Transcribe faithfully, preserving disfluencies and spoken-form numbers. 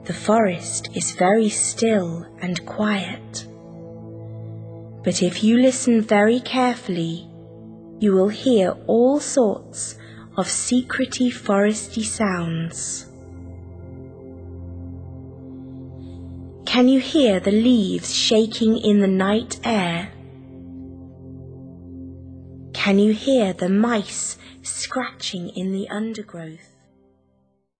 The forest is very still and quiet. But if you listen very carefully, you will hear all sorts of secrety foresty sounds. Can you hear the leaves shaking in the night air? Can you hear the mice scratching in the undergrowth?